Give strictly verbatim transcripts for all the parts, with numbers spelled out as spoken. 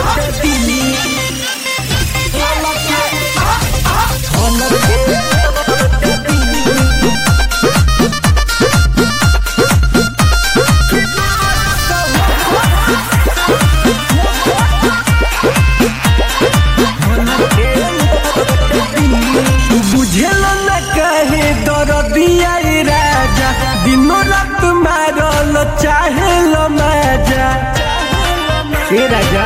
चाहे लो मजा ए राजा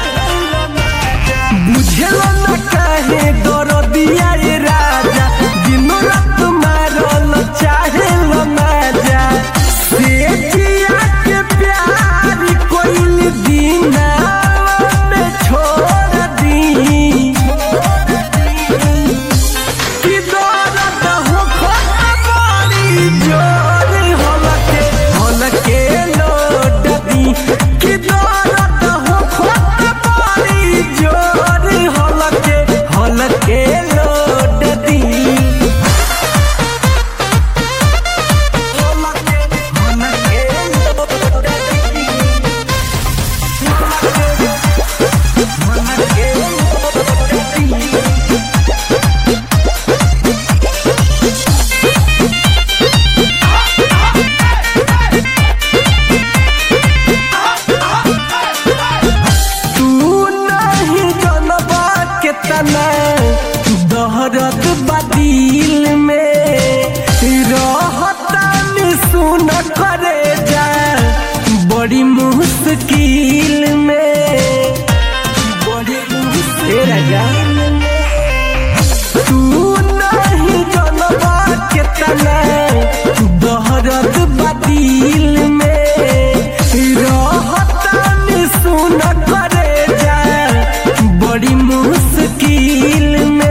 बुझे लो न कहे दरदिया ए राजा दिनो रात मारल चाहे लो मजा से जिया के प्यार कोई दिन में छोड़ दी कि दर्द हो बड़ी जोर होलके होलके लोड दी कि दर्द हो बड़ी जोर होलके होलके लोड दी होलके होलके लोड दी होलके लोड दी दहरत बदिल में रहतन सुन करे जा बड़ी मुश्किल में बड़ी मुश्किल राजा तू नहीं जनबा के तना दहरत बदिल में रहतन सुन करे जा बड़ी मुश्किल में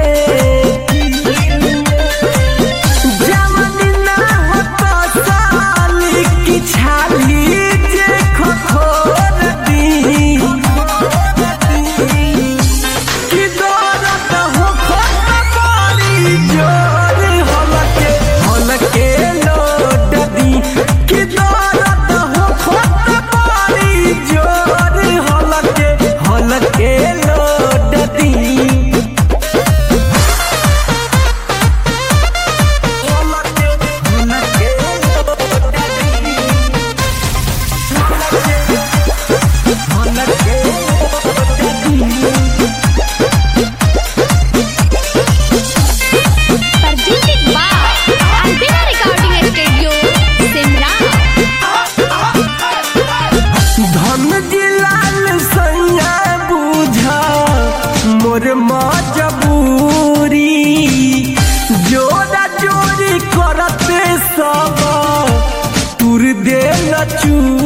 मजबूरी जोड़ा जोड़ी करते सब तुर दे न चू